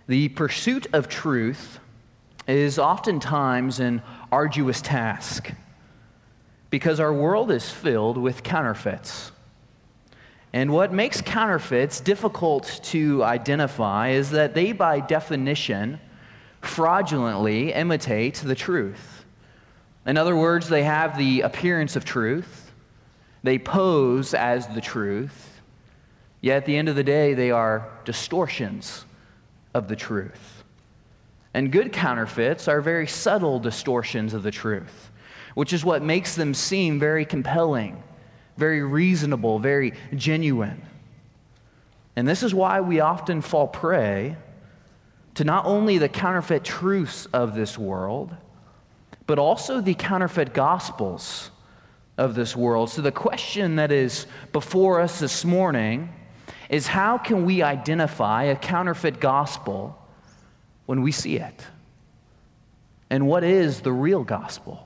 The pursuit of truth is oftentimes an arduous task because our world is filled with counterfeits. And what makes counterfeits difficult to identify is that they, by definition, fraudulently imitate the truth. In other words, they have the appearance of truth, they pose as the truth, yet at the end of the day, they are distortions of the truth. And good counterfeits are very subtle distortions of the truth, which is what makes them seem very compelling, very reasonable, very genuine. And this is why we often fall prey to not only the counterfeit truths of this world, but also the counterfeit gospels of this world. So the question that is before us this morning is, how can we identify a counterfeit gospel when we see it? And what is the real gospel?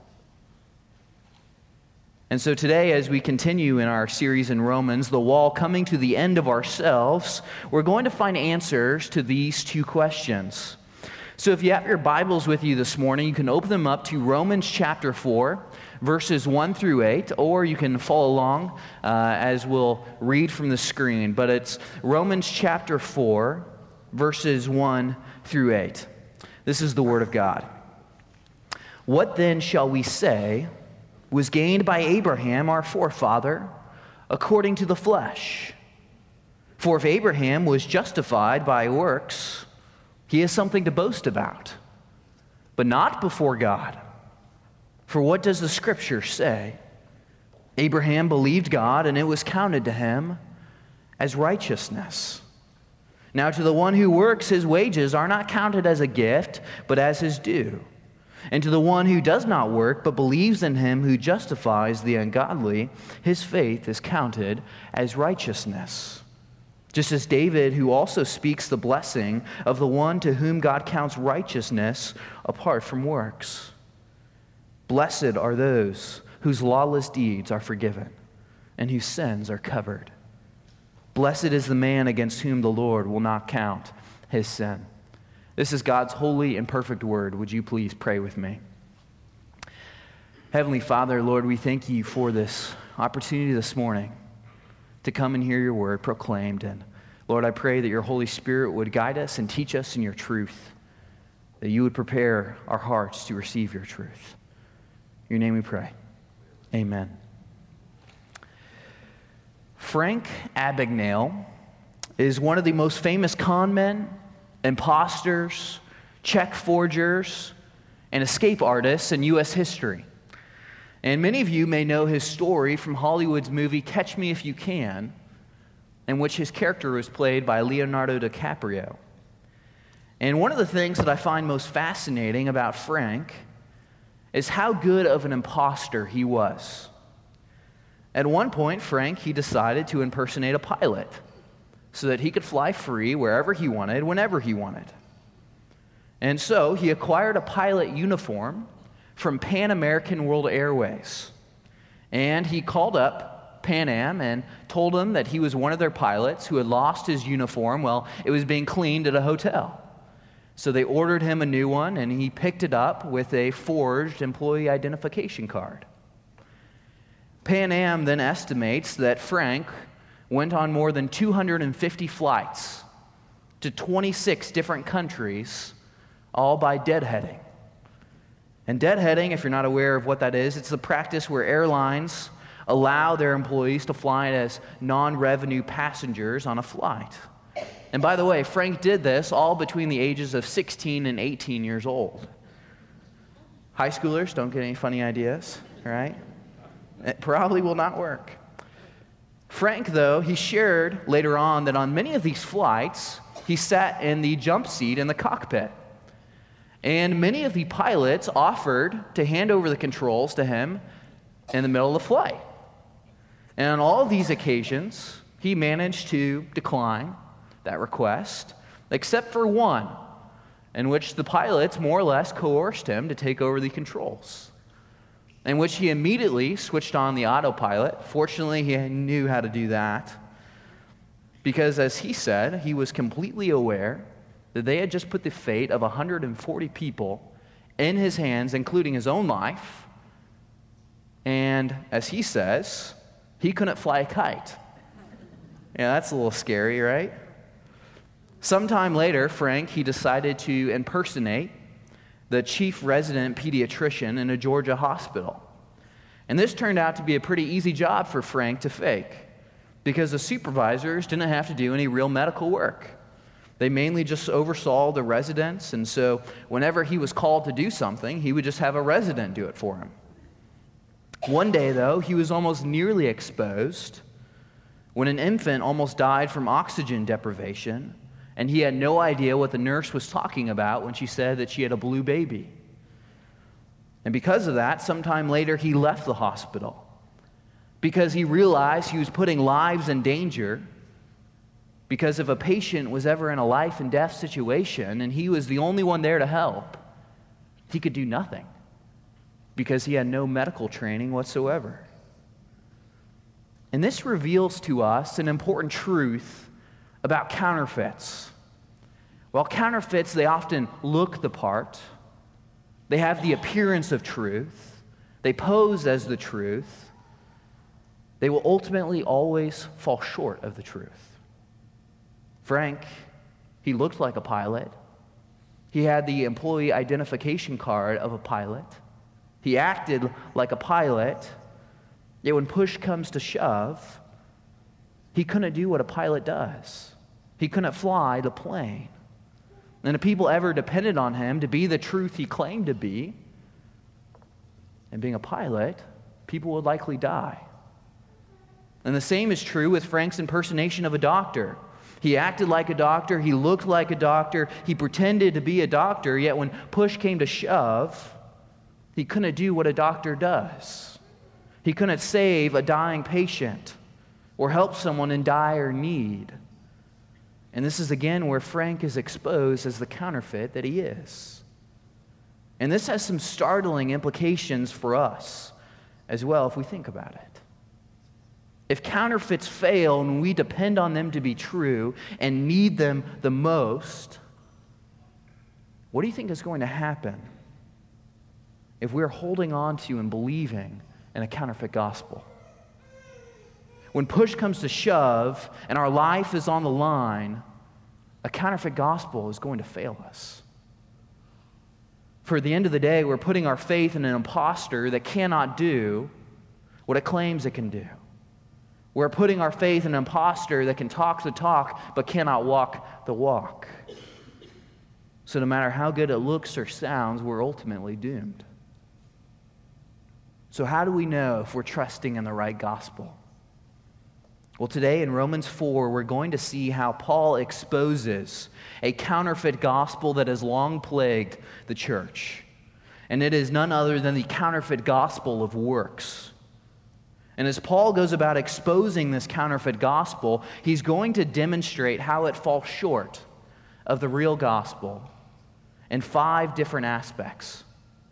And so today, as we continue in our series in Romans, the wall coming to the end of ourselves, we're going to find answers to these two questions. So if you have your Bibles with you this morning, you can open them up to Romans chapter 4, verses 1 through 8, or you can follow along as we'll read from the screen. But it's Romans chapter 4, verses 1 through 8. This is the Word of God. What then shall we say was gained by Abraham, our forefather, according to the flesh? For if Abraham was justified by works, he has something to boast about, but not before God. For what does the Scripture say? Abraham believed God, and it was counted to him as righteousness. Now to the one who works, his wages are not counted as a gift, but as his due. And to the one who does not work, but believes in him who justifies the ungodly, his faith is counted as righteousness. Just as David, who also speaks the blessing of the one to whom God counts righteousness apart from works. Blessed are those whose lawless deeds are forgiven and whose sins are covered. Blessed is the man against whom the Lord will not count his sin. This is God's holy and perfect word. Would you please pray with me? Heavenly Father, Lord, we thank you for this opportunity this morning to come and hear your word proclaimed. And Lord, I pray that your Holy Spirit would guide us and teach us in your truth, that you would prepare our hearts to receive your truth. In your name we pray. Amen. Frank Abagnale is one of the most famous con men, imposters, check forgers, and escape artists in U.S. history. And many of you may know his story from Hollywood's movie Catch Me If You Can, in which his character was played by Leonardo DiCaprio. And one of the things that I find most fascinating about Frank is how good of an imposter he was. At one point, Frank, he decided to impersonate a pilot so that he could fly free wherever he wanted, whenever he wanted. And so he acquired a pilot uniform from Pan American World Airways. And he called up Pan Am and told them that he was one of their pilots who had lost his uniform while it was being cleaned at a hotel. So they ordered him a new one, and he picked it up with a forged employee identification card. Pan Am then estimates that Frank went on more than 250 flights to 26 different countries, all by deadheading. And deadheading, if you're not aware of what that is, it's the practice where airlines allow their employees to fly as non-revenue passengers on a flight. And by the way, Frank did this all between the ages of 16 and 18 years old. High schoolers, don't get any funny ideas, right? It probably will not work. Frank, though, he shared later on that on many of these flights, he sat in the jump seat in the cockpit. And many of the pilots offered to hand over the controls to him in the middle of the flight. And on all of these occasions, he managed to decline that request, except for one, in which the pilots more or less coerced him to take over the controls, in which he immediately switched on the autopilot. Fortunately, he knew how to do that, because as he said, he was completely aware that they had just put the fate of 140 people in his hands, including his own life. And as he says, he couldn't fly a kite. Yeah, that's a little scary, right? Sometime later, Frank, he decided to impersonate the chief resident pediatrician in a Georgia hospital. And this turned out to be a pretty easy job for Frank to fake, because the supervisors didn't have to do any real medical work. They mainly just oversaw the residents, and so whenever he was called to do something, he would just have a resident do it for him. One day, though, he was almost nearly exposed when an infant almost died from oxygen deprivation, and he had no idea what the nurse was talking about when she said that she had a blue baby. And because of that, sometime later, he left the hospital because he realized he was putting lives in danger, because if a patient was ever in a life and death situation and he was the only one there to help, he could do nothing because he had no medical training whatsoever. And this reveals to us an important truth about counterfeits. While counterfeits, they often look the part, they have the appearance of truth, they pose as the truth, they will ultimately always fall short of the truth. Frank, he looked like a pilot. He had the employee identification card of a pilot. He acted like a pilot, yet when push comes to shove, he couldn't do what a pilot does. He couldn't fly the plane. And if people ever depended on him to be the truth he claimed to be, and being a pilot, people would likely die. And the same is true with Frank's impersonation of a doctor. He acted like a doctor, he looked like a doctor, he pretended to be a doctor, yet when push came to shove, he couldn't do what a doctor does. He couldn't save a dying patient or help someone in dire need. And this is again where Frank is exposed as the counterfeit that he is. And this has some startling implications for us as well if we think about it. If counterfeits fail and we depend on them to be true and need them the most, what do you think is going to happen if we're holding on to and believing in a counterfeit gospel? When push comes to shove and our life is on the line, a counterfeit gospel is going to fail us. For at the end of the day, we're putting our faith in an imposter that cannot do what it claims it can do. We're putting our faith in an imposter that can talk the talk but cannot walk the walk. So no matter how good it looks or sounds, we're ultimately doomed. So how do we know if we're trusting in the right gospel? Well, today in Romans 4, we're going to see how Paul exposes a counterfeit gospel that has long plagued the church. And it is none other than the counterfeit gospel of works. And as Paul goes about exposing this counterfeit gospel, he's going to demonstrate how it falls short of the real gospel in 5 different aspects,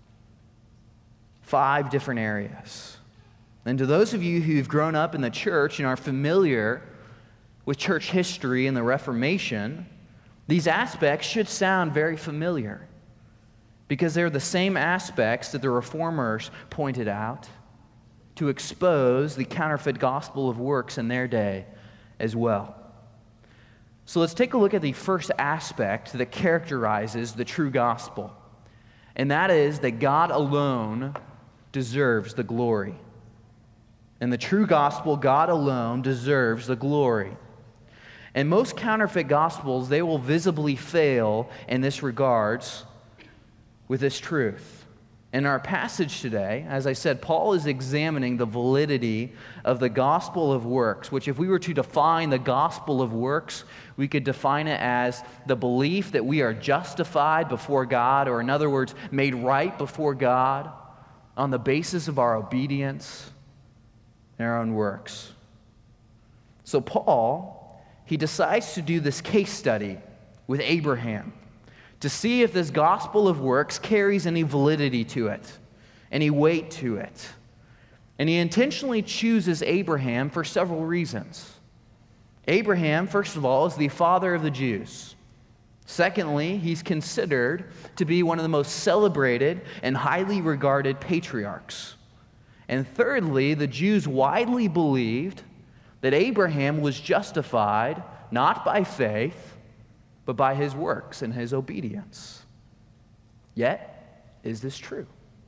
5 different areas. And to those of you who've grown up in the church and are familiar with church history and the Reformation, these aspects should sound very familiar because they're the same aspects that the Reformers pointed out to expose the counterfeit gospel of works in their day as well. So let's take a look at the first aspect that characterizes the true gospel, and that is that God alone deserves the glory. In the true gospel, God alone deserves the glory. And most counterfeit gospels, they will visibly fail in this regards with this truth. In our passage today, as I said, Paul is examining the validity of the gospel of works, which if we were to define the gospel of works, we could define it as the belief that we are justified before God, or in other words, made right before God on the basis of our obedience and our own works. So Paul, he decides to do this case study with Abraham to see if this gospel of works carries any validity to it, any weight to it. And he intentionally chooses Abraham for several reasons. Abraham, first of all, is the father of the Jews. Secondly, he's considered to be one of the most celebrated and highly regarded patriarchs. And thirdly, the Jews widely believed that Abraham was justified not by faith, but by his works and his obedience. Yet, is this true?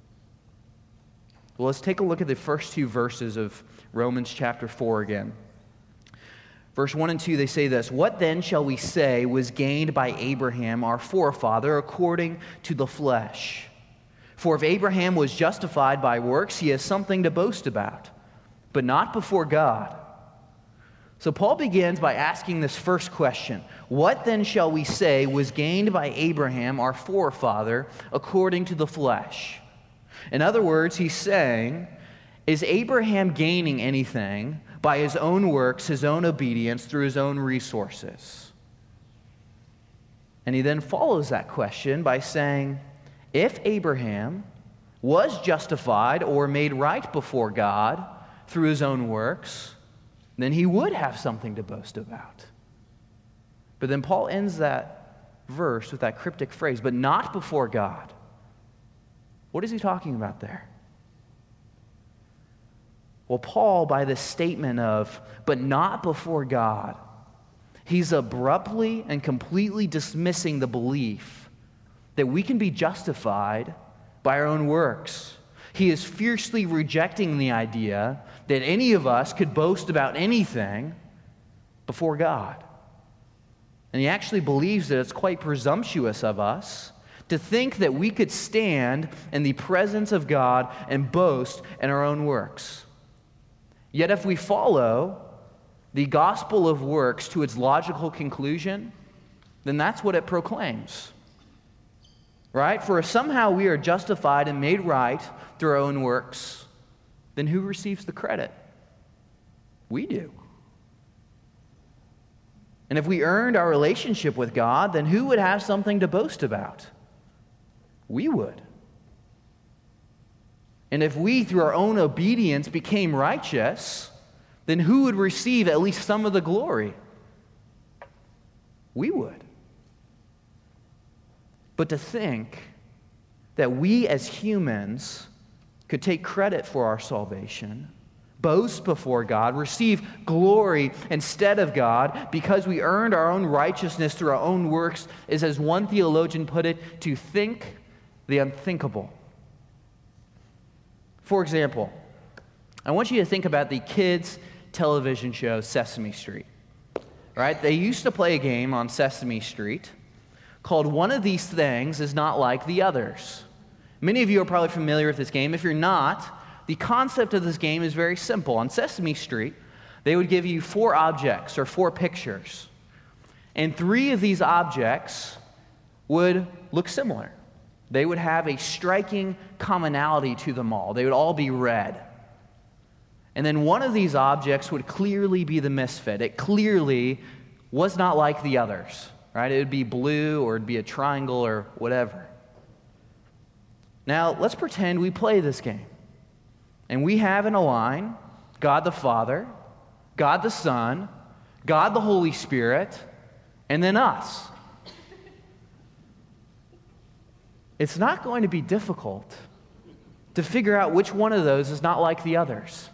Well, let's take a look at the first two verses of Romans chapter 4 again. Verse 1 and 2, they say this: "What then shall we say was gained by Abraham, our forefather, according to the flesh? For if Abraham was justified by works, he has something to boast about, but not before God." So Paul begins by asking this first question: what then shall we say was gained by Abraham, our forefather, according to the flesh? In other words, he's saying, is Abraham gaining anything by his own works, his own obedience, through his own resources? And he then follows that question by saying, if Abraham was justified or made right before God through his own works, then he would have something to boast about. But then Paul ends that verse with that cryptic phrase, but not before God. What is he talking about there? Well, Paul, by this statement of, but not before God, he's abruptly and completely dismissing the belief that we can be justified by our own works. He is fiercely rejecting the idea that any of us could boast about anything before God. And he actually believes that it's quite presumptuous of us to think that we could stand in the presence of God and boast in our own works. Yet if we follow the gospel of works to its logical conclusion, then that's what it proclaims. Right? For if somehow we are justified and made right through our own works, then who receives the credit? We do. And if we earned our relationship with God, then who would have something to boast about? We would. And if we, through our own obedience, became righteous, then who would receive at least some of the glory? We would. But to think that we as humans could take credit for our salvation, boast before God, receive glory instead of God because we earned our own righteousness through our own works is, as one theologian put it, to think the unthinkable. For example, I want you to think about the kids' television show Sesame Street. Right? They used to play a game on Sesame Street called One of These Things Is Not Like the Others. Many of you are probably familiar with this game. If you're not, the concept of this game is very simple. On Sesame Street, they would give you 4 objects or 4 pictures. And 3 of these objects would look similar. They would have a striking commonality to them all. They would all be red. And then one of these objects would clearly be the misfit. It clearly was not like the others. Right? It would be blue, or it'd be a triangle, or whatever. Now, let's pretend we play this game. And we have in a line God the Father, God the Son, God the Holy Spirit, and then us. It's not going to be difficult to figure out which one of those is not like the others.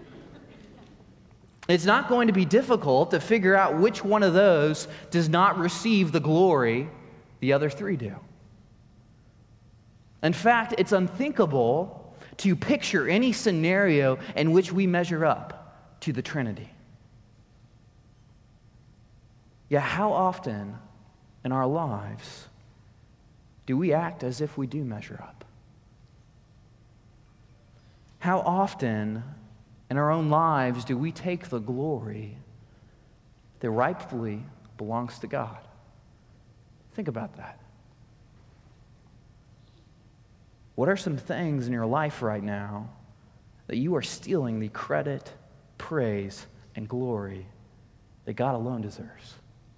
It's not going to be difficult to figure out which one of those does not receive the glory the other 3 do. In fact, it's unthinkable to picture any scenario in which we measure up to the Trinity. Yet how often in our lives do we act as if we do measure up? How often in our own lives do we take the glory that rightfully belongs to God? Think about that. What are some things in your life right now that you are stealing the credit, praise, and glory that God alone deserves?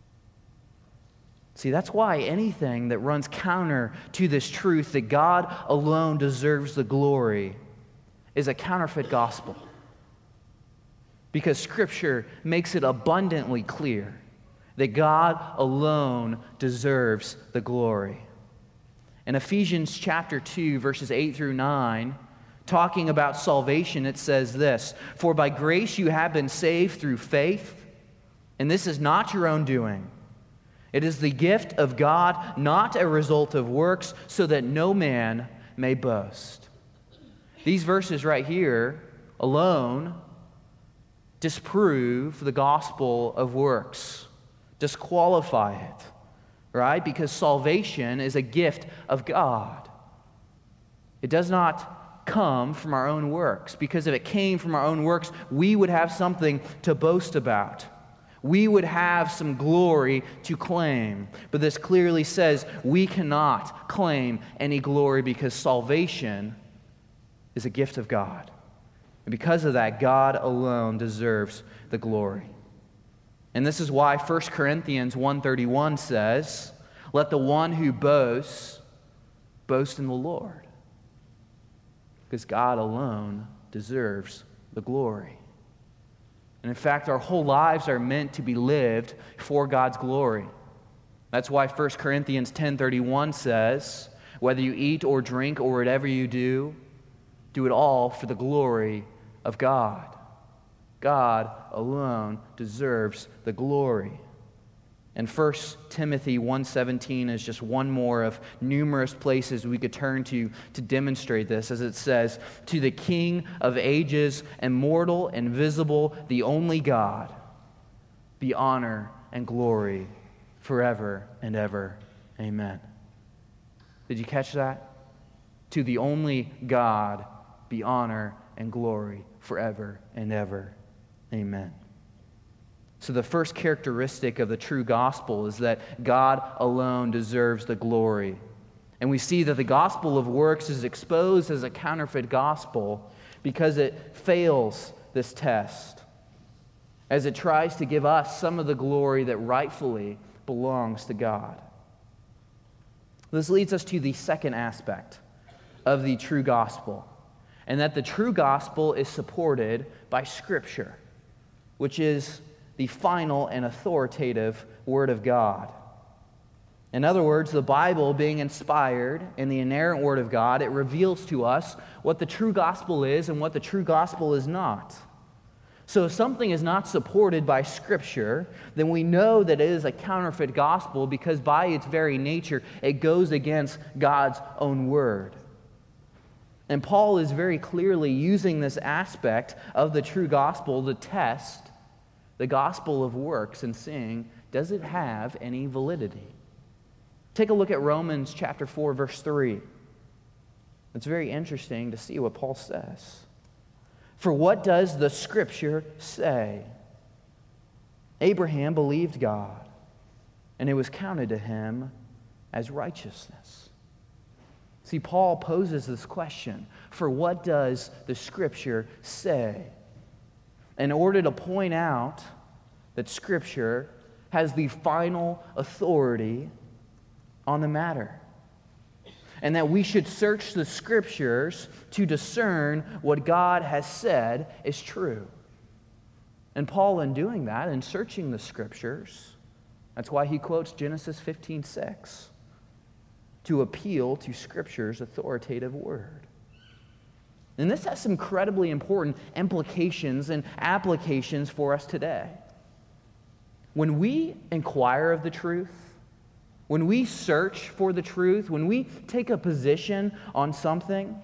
See, that's why anything that runs counter to this truth that God alone deserves the glory is a counterfeit gospel. Because Scripture makes it abundantly clear that God alone deserves the glory. In Ephesians chapter 2, verses 8 through 9, talking about salvation, it says this, "For by grace you have been saved through faith, and this is not your own doing. It is the gift of God, not a result of works, so that no man may boast." These verses right here alone disprove the gospel of works, disqualify it, right? Because salvation is a gift of God. It does not come from our own works, because if it came from our own works, we would have something to boast about. We would have some glory to claim. But this clearly says we cannot claim any glory because salvation is a gift of God. And because of that, God alone deserves the glory. And this is why 1 Corinthians 1:31 says, "Let the one who boasts, boast in the Lord." Because God alone deserves the glory. And in fact, our whole lives are meant to be lived for God's glory. That's why 1 Corinthians 10:31 says, "Whether you eat or drink or whatever you do, do it all for the glory of God." God alone deserves the glory. And 1 Timothy 1:17 is just one more of numerous places we could turn to demonstrate this, as it says, "To the King of ages, immortal, invisible, the only God, be honor and glory forever and ever. Amen." Did you catch that? To the only God, be honor and glory forever and ever. Amen. So the first characteristic of the true gospel is that God alone deserves the glory. And we see that the gospel of works is exposed as a counterfeit gospel because it fails this test, as it tries to give us some of the glory that rightfully belongs to God. This leads us to the second aspect of the true gospel, and that the true gospel is supported by Scripture, which is the final and authoritative Word of God. In other words, the Bible being inspired in the inerrant Word of God, it reveals to us what the true gospel is and what the true gospel is not. So if something is not supported by Scripture, then we know that it is a counterfeit gospel because by its very nature, it goes against God's own Word. And Paul is very clearly using this aspect of the true gospel to test the gospel of works and seeing, does it have any validity? Take a look at Romans chapter 4, verse 3. It's very interesting to see what Paul says. "For what does the Scripture say? Abraham believed God, and it was counted to him as righteousness." See, Paul poses this question, for what does the Scripture say? In order to point out that Scripture has the final authority on the matter, and that we should search the Scriptures to discern what God has said is true. And Paul, in doing that, in searching the Scriptures, that's why he quotes Genesis 15:6, to appeal to Scripture's authoritative word. And this has some incredibly important implications and applications for us today. When we inquire of the truth, when we search for the truth, when we take a position on something,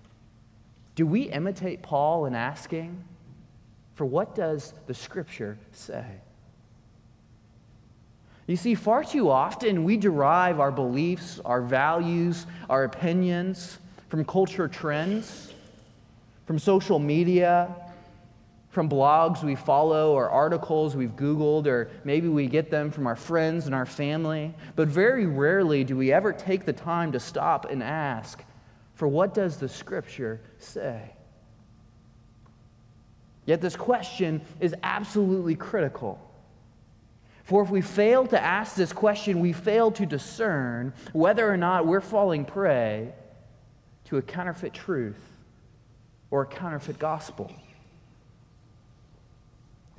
do we imitate Paul in asking, for what does the Scripture say? You see, far too often we derive our beliefs, our values, our opinions from culture trends, from social media, from blogs we follow or articles we've Googled, or maybe we get them from our friends and our family. But very rarely do we ever take the time to stop and ask, for what does the Scripture say? Yet this question is absolutely critical. For if we fail to ask this question, we fail to discern whether or not we're falling prey to a counterfeit truth or a counterfeit gospel.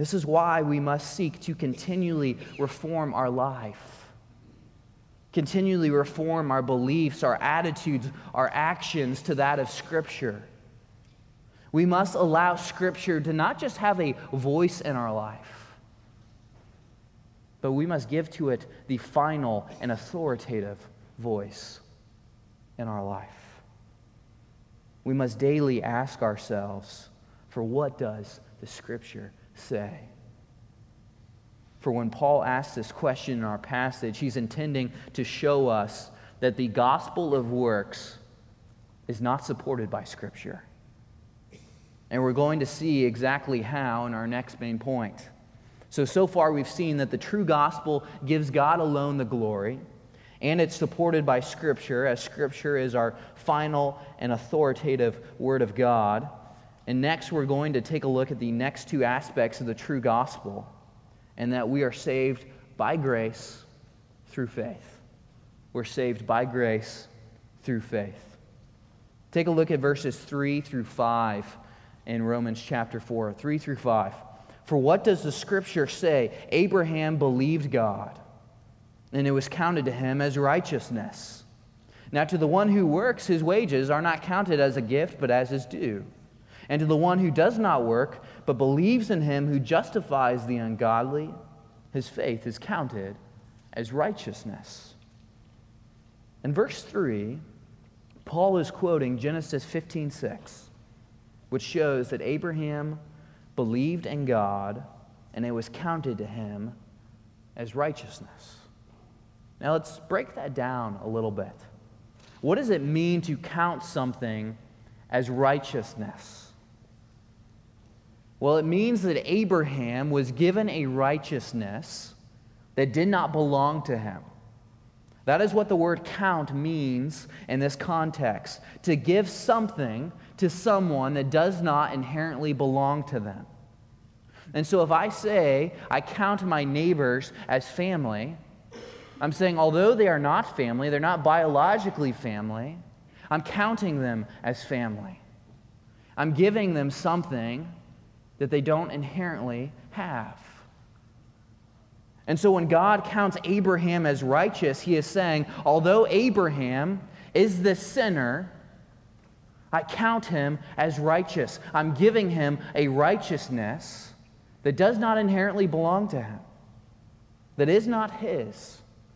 This is why we must seek to continually reform our life, continually reform our beliefs, our attitudes, our actions to that of Scripture. We must allow Scripture to not just have a voice in our life, but we must give to it the final and authoritative voice in our life. We must daily ask ourselves, for what does the Scripture say? For when Paul asks this question in our passage, he's intending to show us that the gospel of works is not supported by Scripture. And we're going to see exactly how in our next main point. So far we've seen that the true gospel gives God alone the glory, and it's supported by Scripture, as Scripture is our final and authoritative Word of God. And next we're going to take a look at the next two aspects of the true gospel, and that we are saved by grace through faith. We're saved by grace through faith. Take a look at verses 3 through 5 in Romans chapter 4, 3 through 5. For what does the Scripture say? Abraham believed God, and it was counted to him as righteousness. Now to the one who works, his wages are not counted as a gift, but as his due. And to the one who does not work, but believes in him who justifies the ungodly, his faith is counted as righteousness. In verse 3, Paul is quoting Genesis 15:6, which shows that Abraham believed in God, and it was counted to him as righteousness. Now let's break that down a little bit. What does it mean to count something as righteousness? Well, it means that Abraham was given a righteousness that did not belong to him. That is what the word count means in this context, to give something to someone that does not inherently belong to them. And so if I say I count my neighbors as family, I'm saying although they are not family, they're not biologically family, I'm counting them as family. I'm giving them something that they don't inherently have. And so when God counts Abraham as righteous, he is saying, although Abraham is the sinner, I count him as righteous. I'm giving him a righteousness that does not inherently belong to him, that is not his.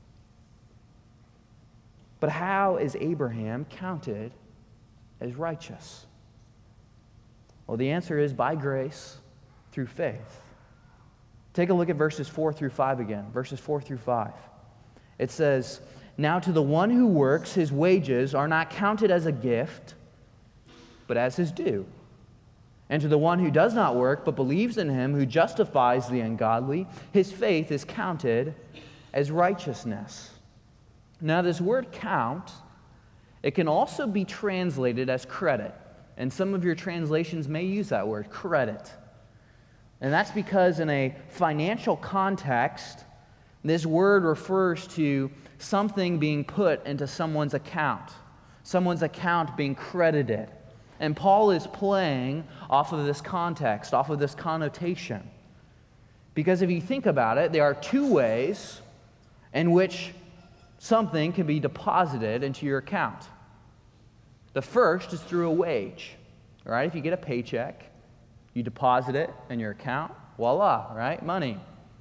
But how is Abraham counted as righteous? Well, the answer is by grace through faith. Take a look at verses 4 through 5 again. Verses 4 through 5. It says, now to the one who works, his wages are not counted as a gift, but as his due. And to the one who does not work, but believes in him who justifies the ungodly, his faith is counted as righteousness. Now this word count, it can also be translated as credit. And some of your translations may use that word, credit. And that's because in a financial context, this word refers to something being put into someone's account being credited. And Paul is playing off of this context, off of this connotation. Because if you think about it, there are two ways in which something can be deposited into your account. The first is through a wage, right? If you get a paycheck, you deposit it in your account, voila, right? Money.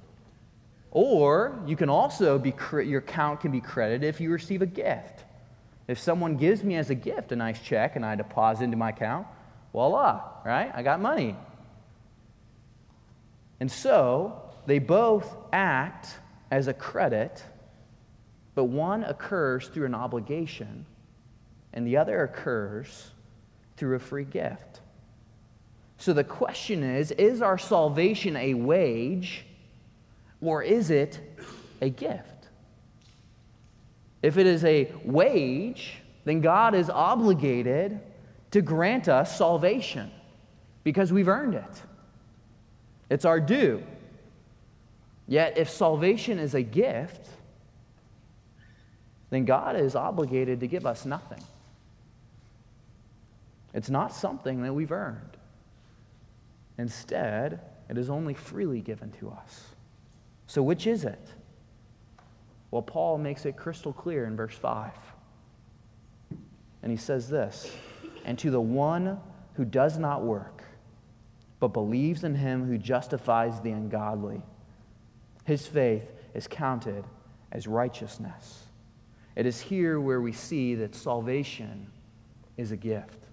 Or you can also your account can be credited if you receive a gift. If someone gives me as a gift a nice check and I deposit into my account, voila, right? I got money. And so they both act as a credit, but one occurs through an obligation and the other occurs through a free gift. So the question is our salvation a wage or is it a gift? If it is a wage, then God is obligated to grant us salvation because we've earned it. It's our due. Yet if salvation is a gift, then God is obligated to give us nothing. It's not something that we've earned. Instead, It is only freely given to us. So which is it? Well, Paul makes it crystal clear in verse 5. And he says this, "And to the one who does not work, but believes in him who justifies the ungodly, his faith is counted as righteousness." It is here where we see that salvation is a gift.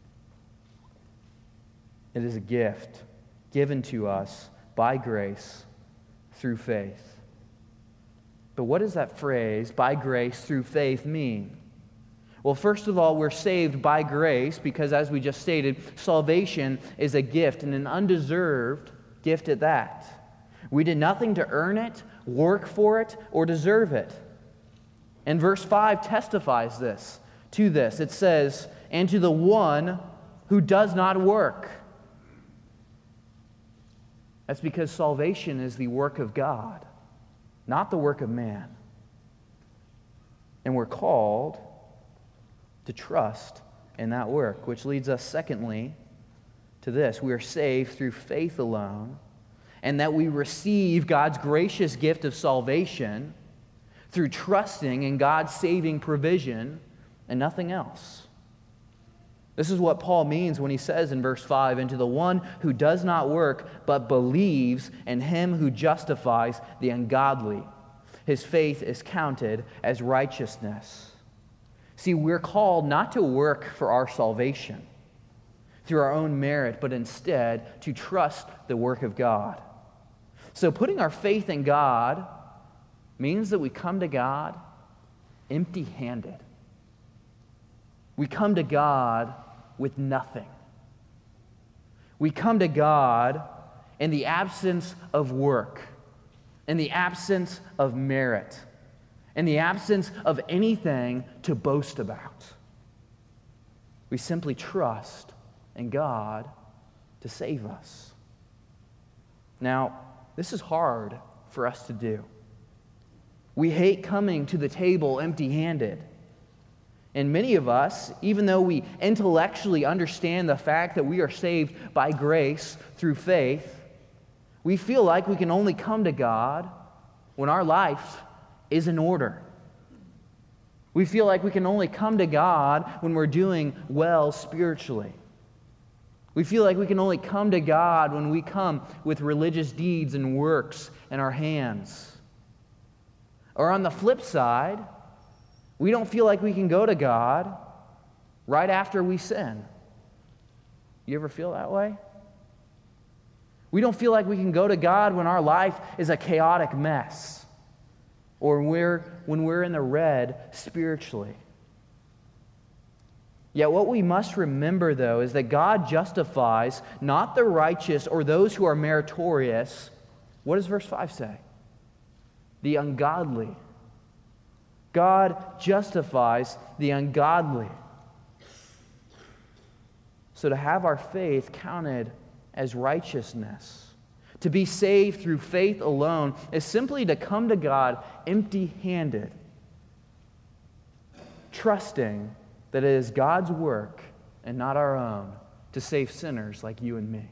It is a gift given to us by grace through faith. But what does that phrase, "by grace through faith," mean? Well, first of all, we're saved by grace because, as we just stated, salvation is a gift, and an undeserved gift at that. We did nothing to earn it, work for it, or deserve it. And verse 5 testifies to this. It says, "And to the one who does not work." That's because salvation is the work of God, not the work of man. And we're called to trust in that work, which leads us, secondly, to this. We are saved through faith alone, and that we receive God's gracious gift of salvation through trusting in God's saving provision and nothing else. This is what Paul means when he says in verse 5, "And to the one who does not work, but believes in him who justifies the ungodly, his faith is counted as righteousness." See, we're called not to work for our salvation through our own merit, but instead to trust the work of God. So putting our faith in God means that we come to God empty-handed. We come to God with nothing. We come to God in the absence of work, in the absence of merit, in the absence of anything to boast about. We simply trust in God to save us. Now, this is hard for us to do. We hate coming to the table empty-handed. And many of us, even though we intellectually understand the fact that we are saved by grace through faith, we feel like we can only come to God when our life is in order. We feel like we can only come to God when we're doing well spiritually. We feel like we can only come to God when we come with religious deeds and works in our hands. Or on the flip side, we don't feel like we can go to God right after we sin. You ever feel that way? We don't feel like we can go to God when our life is a chaotic mess, or when we're in the red spiritually. Yet what we must remember, though, is that God justifies not the righteous or those who are meritorious. What does verse 5 say? The ungodly. God justifies the ungodly. So to have our faith counted as righteousness, to be saved through faith alone, is simply to come to God empty-handed, trusting that it is God's work and not our own to save sinners like you and me.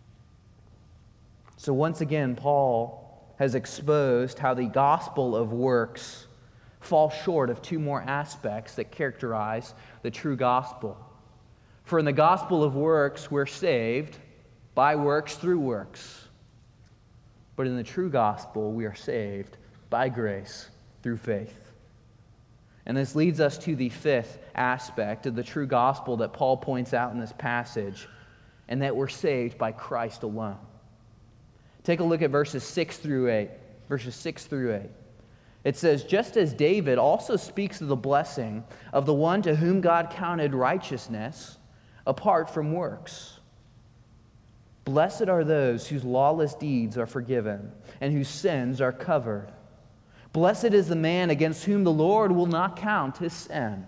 So once again, Paul has exposed how the gospel of works falls short of two more aspects that characterize the true gospel. For in the gospel of works, we're saved by works through works. But in the true gospel, we are saved by grace through faith. And this leads us to the fifth aspect of the true gospel that Paul points out in this passage, and that we're saved by Christ alone. Take a look at verses 6 through 8. It says, "Just as David also speaks of the blessing of the one to whom God counted righteousness apart from works. Blessed are those whose lawless deeds are forgiven and whose sins are covered. Blessed is the man against whom the Lord will not count his sin."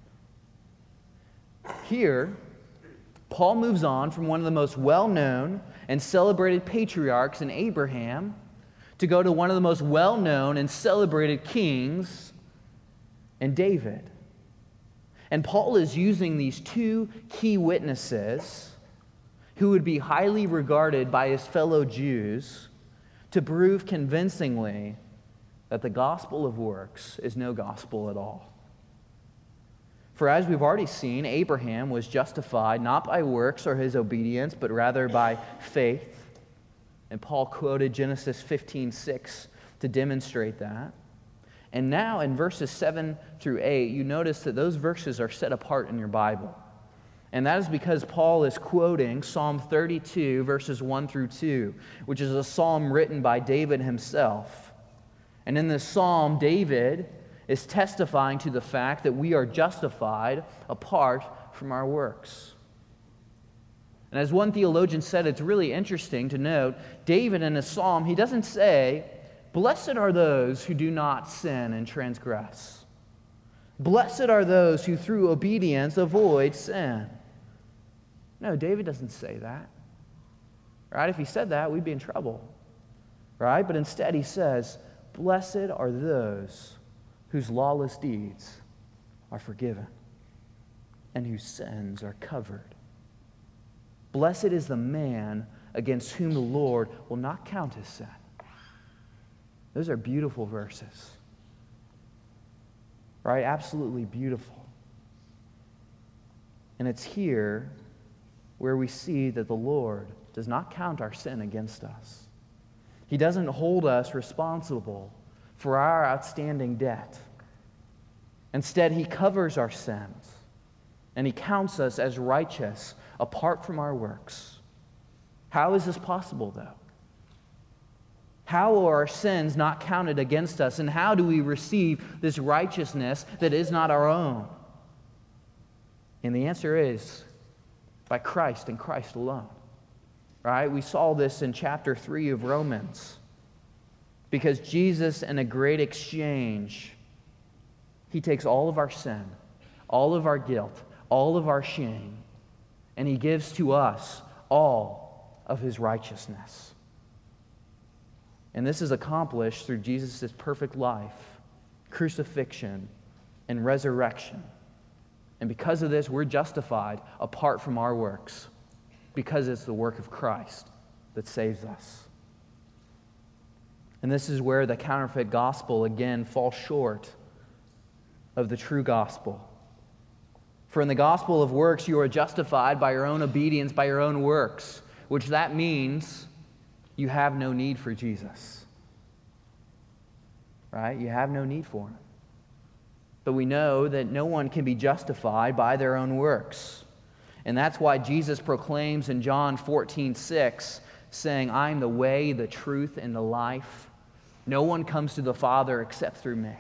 Here, Paul moves on from one of the most well-known and celebrated patriarchs in Abraham to go to one of the most well-known and celebrated kings in David. And Paul is using these two key witnesses who would be highly regarded by his fellow Jews to prove convincingly that the gospel of works is no gospel at all. For as we've already seen, Abraham was justified not by works or his obedience, but rather by faith. And Paul quoted Genesis 15:6 to demonstrate that. And now in verses 7 through 8, you notice that those verses are set apart in your Bible. And that is because Paul is quoting Psalm 32, verses 1 through 2, which is a psalm written by David himself. And in this psalm, David is testifying to the fact that we are justified apart from our works. And as one theologian said, it's really interesting to note, David in his psalm, he doesn't say, "Blessed are those who do not sin and transgress. Blessed are those who through obedience avoid sin." No, David doesn't say that. Right? If he said that, we'd be in trouble. Right? But instead he says, "Blessed are those whose lawless deeds are forgiven and whose sins are covered. Blessed is the man against whom the Lord will not count his sin." Those are beautiful verses. Right? Absolutely beautiful. And it's here where we see that the Lord does not count our sin against us. He doesn't hold us responsible for our outstanding debt. Instead, he covers our sins, and he counts us as righteous apart from our works. How is this possible, though? How are our sins not counted against us, and how do we receive this righteousness that is not our own? And the answer is by Christ and Christ alone. Right? We saw this in chapter 3 of Romans. Because Jesus, in a great exchange, he takes all of our sin, all of our guilt, all of our shame, and he gives to us all of his righteousness. And this is accomplished through Jesus' perfect life, crucifixion, and resurrection. And because of this, we're justified apart from our works, because it's the work of Christ that saves us. And this is where the counterfeit gospel again falls short of the true gospel. For in the gospel of works, you are justified by your own obedience, by your own works, which that means you have no need for Jesus. Right? You have no need for him. But we know that no one can be justified by their own works. And that's why Jesus proclaims in John 14:6, saying, "I am the way, the truth, and the life. No one comes to the Father except through me."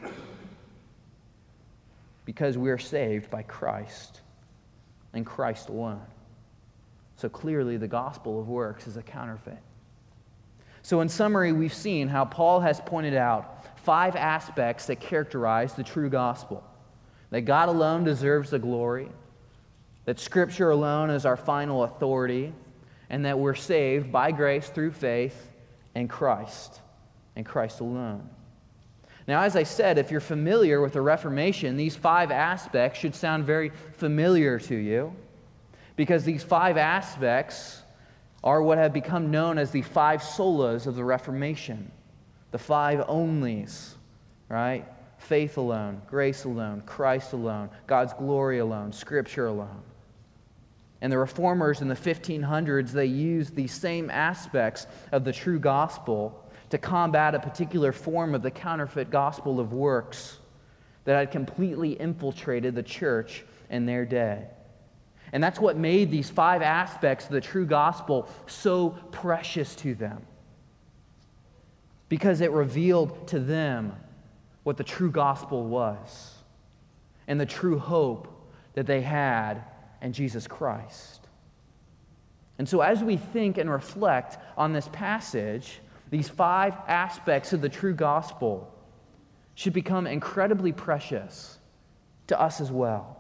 Because we are saved by Christ and Christ alone. So clearly the gospel of works is a counterfeit. So in summary, we've seen how Paul has pointed out 5 aspects that characterize the true gospel. That God alone deserves the glory, that Scripture alone is our final authority, and that we're saved by grace through faith in Christ, and Christ alone. Now, as I said, if you're familiar with the Reformation, these 5 aspects should sound very familiar to you, because these 5 aspects are what have become known as the 5 solas of the Reformation. The 5 onlys, right? Faith alone, grace alone, Christ alone, God's glory alone, Scripture alone. And the Reformers in the 1500s, they used these same aspects of the true gospel to combat a particular form of the counterfeit gospel of works that had completely infiltrated the church in their day. And that's what made these 5 aspects of the true gospel so precious to them. Because it revealed to them what the true gospel was and the true hope that they had in Jesus Christ. And so as we think and reflect on this passage, these 5 aspects of the true gospel should become incredibly precious to us as well.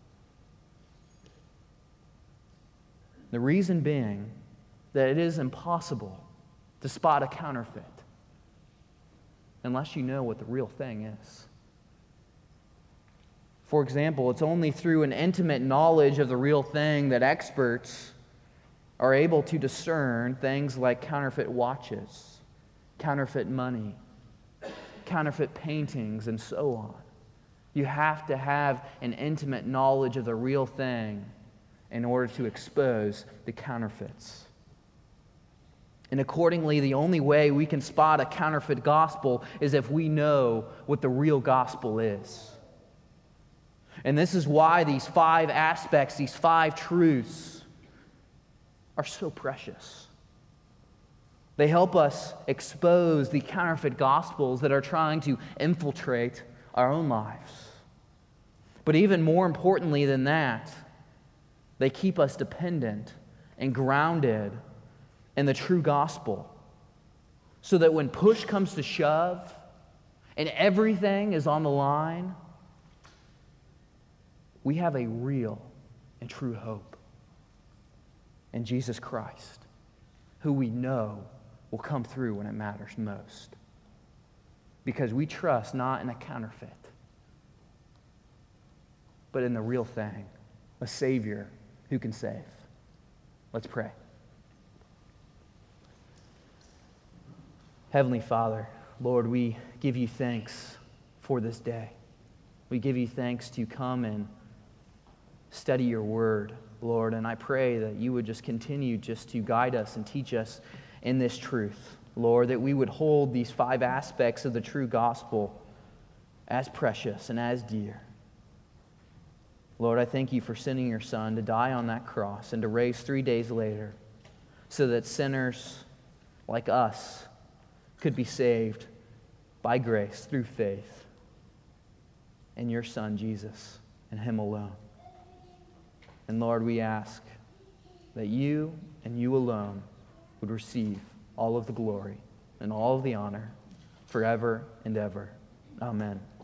The reason being that it is impossible to spot a counterfeit unless you know what the real thing is. For example, it's only through an intimate knowledge of the real thing that experts are able to discern things like counterfeit watches, counterfeit money, counterfeit paintings, and so on. You have to have an intimate knowledge of the real thing in order to expose the counterfeits. And accordingly, the only way we can spot a counterfeit gospel is if we know what the real gospel is. And this is why these 5 aspects, these 5 truths, are so precious. They help us expose the counterfeit gospels that are trying to infiltrate our own lives. But even more importantly than that, they keep us dependent and grounded in the true gospel, so that when push comes to shove and everything is on the line, we have a real and true hope in Jesus Christ, who we know will come through when it matters most. Because we trust not in a counterfeit, but in the real thing, a Savior who can save. Let's pray. Heavenly Father, Lord, we give you thanks for this day. We give you thanks to come and study your word, Lord, and I pray that you would just continue just to guide us and teach us in this truth, Lord, that we would hold these 5 aspects of the true gospel as precious and as dear. Lord, I thank you for sending your Son to die on that cross and to raise 3 days later so that sinners like us could be saved by grace through faith in your Son, Jesus, and him alone. And Lord, we ask that you and you alone would receive all of the glory and all of the honor forever and ever. Amen.